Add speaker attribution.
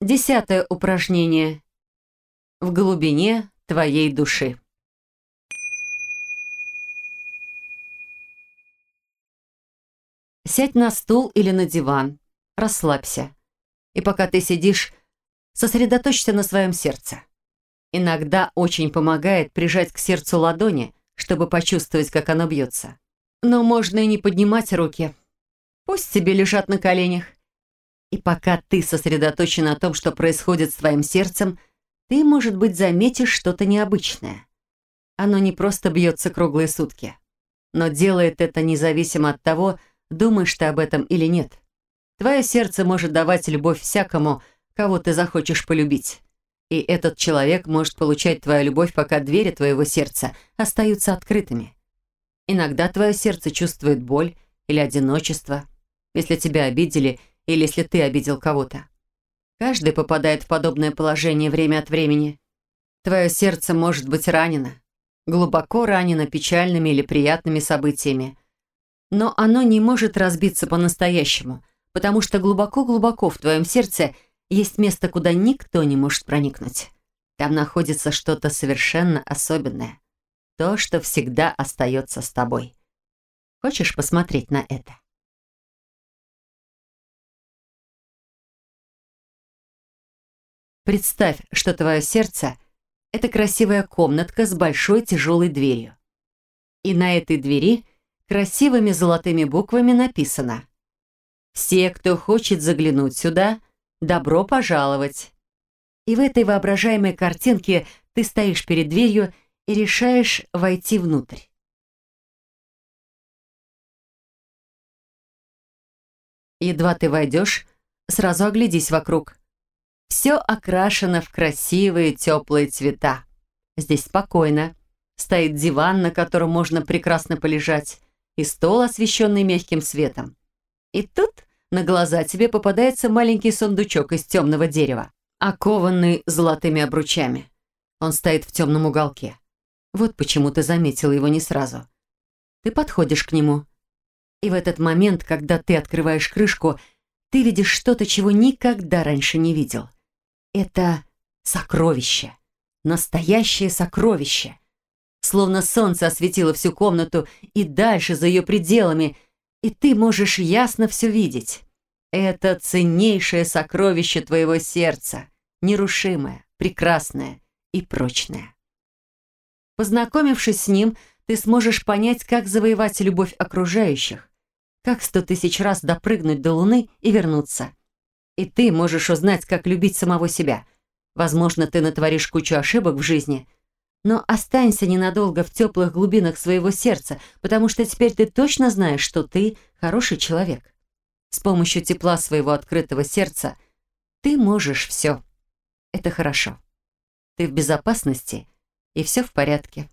Speaker 1: 10-е упражнение. В глубине твоей души. Сядь на стул или на диван, расслабься. И пока ты сидишь, сосредоточься на своем сердце. Иногда очень помогает прижать к сердцу ладони, чтобы почувствовать, как оно бьется. Но можно и не поднимать руки. Пусть себе лежат на коленях. И пока ты сосредоточен на том, что происходит с твоим сердцем, ты, может быть, заметишь что-то необычное. Оно не просто бьется круглые сутки, но делает это независимо от того, думаешь ты об этом или нет. Твое сердце может давать любовь всякому, кого ты захочешь полюбить. И этот человек может получать твою любовь, пока двери твоего сердца остаются открытыми. Иногда твое сердце чувствует боль или одиночество, если тебя обидели или если ты обидел кого-то. Каждый попадает в подобное положение время от времени. Твое сердце может быть ранено, глубоко ранено печальными или приятными событиями. Но оно не может разбиться по-настоящему, потому что глубоко-глубоко в твоем сердце есть место, куда никто не может проникнуть. Там находится что-то совершенно особенное. То, что всегда остается с тобой. Хочешь посмотреть на это? Представь, что твое сердце — это красивая комнатка с большой тяжелой дверью. И на этой двери красивыми золотыми буквами написано: «Все, кто хочет заглянуть сюда, добро пожаловать». И в этой воображаемой картинке ты стоишь перед дверью и решаешь войти внутрь. Едва ты войдешь, сразу оглядись вокруг. Все окрашено в красивые теплые цвета. Здесь спокойно. Стоит диван, на котором можно прекрасно полежать, и стол, освещенный мягким светом. И тут на глаза тебе попадается маленький сундучок из темного дерева, окованный золотыми обручами. Он стоит в темном уголке. Вот почему ты заметила его не сразу. Ты подходишь к нему. И в этот момент, когда ты открываешь крышку, ты видишь что-то, чего никогда раньше не видел. Это сокровище. Настоящее сокровище. Словно солнце осветило всю комнату и дальше, за ее пределами, и ты можешь ясно все видеть. Это ценнейшее сокровище твоего сердца, нерушимое, прекрасное и прочное. Познакомившись с ним, ты сможешь понять, как завоевать любовь окружающих, как 100 000 раз допрыгнуть до Луны и вернуться. И ты можешь узнать, как любить самого себя. Возможно, ты натворишь кучу ошибок в жизни, но останься ненадолго в теплых глубинах своего сердца, потому что теперь ты точно знаешь, что ты хороший человек. С помощью тепла своего открытого сердца ты можешь все. Это хорошо. Ты в безопасности, и все в порядке.